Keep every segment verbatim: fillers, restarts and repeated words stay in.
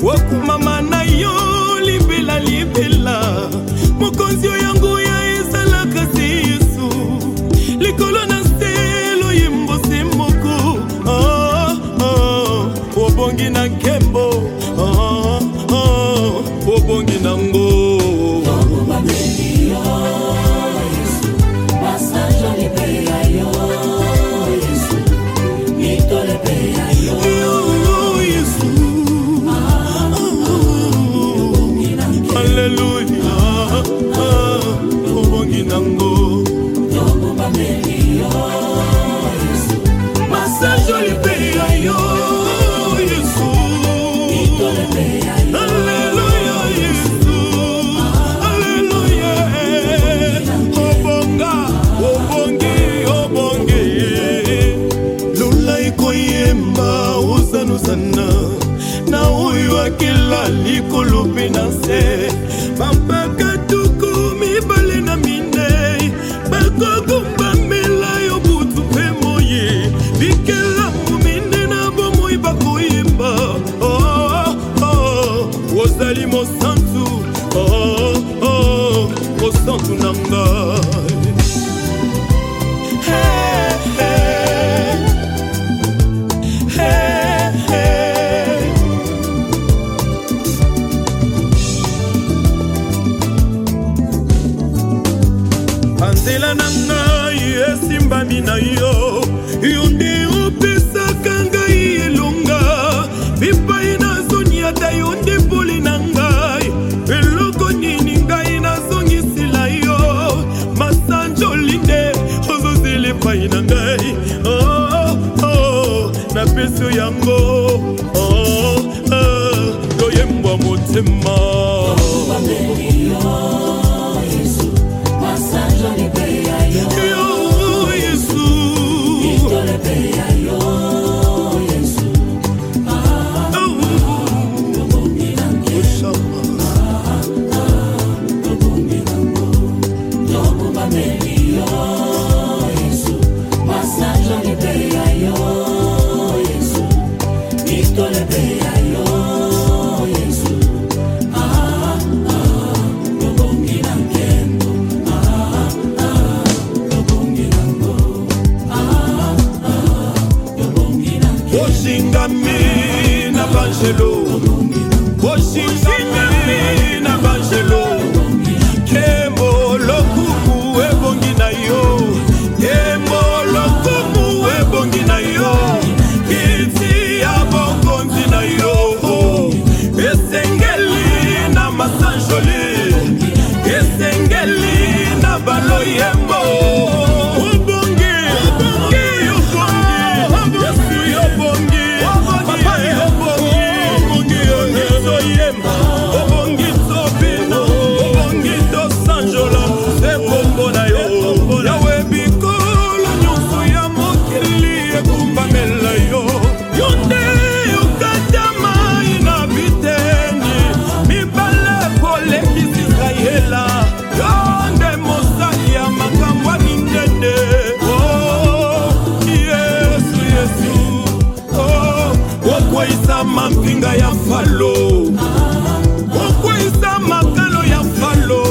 Wakumama na yo libela libela mokonzi yangu ya ezala kasi Yesu likolo na stelo yimbo simoko oh oh obongi na kembo oh oh obongi na ngo na huyu akila likolo penase pampaka tuku mibale na mine bakogumba mela yo butu pe moye bikela mumine na bomoi bakoyemba oh oh wozali mosantu oh oh mosantu nanga hey hey hey Anzela nanga yesimba mina yo yonde opesa kanga yelonga bipa ina zonia da yonde poli nanga eloko nini ngai na zongi sila yo masanjo linde ozozele pa ina ngai oh oh na peso yango oh oh doyemba motema Oshingami na banjelo Oshingami na banjelo Kemo lokumu ebongi na yo Kemo lokumu ebongi na yo Kiti ya bongonzi na yo Esengeli na masanjoli Esengeli na baloyembo Mampinga ya falo Okweisa makalo ya falo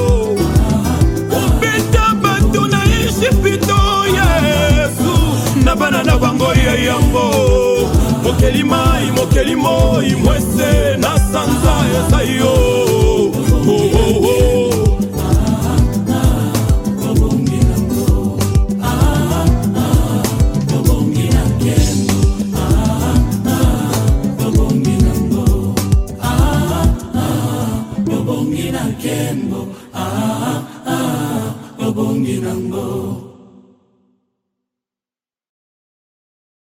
Obeta bato na Ishipito Yesu Nabana na bango ya yambo Mokeli mai, mokeli moi Mwese na sanza ya sayo Oh oh oh Kembo, ah ah, obongi nango.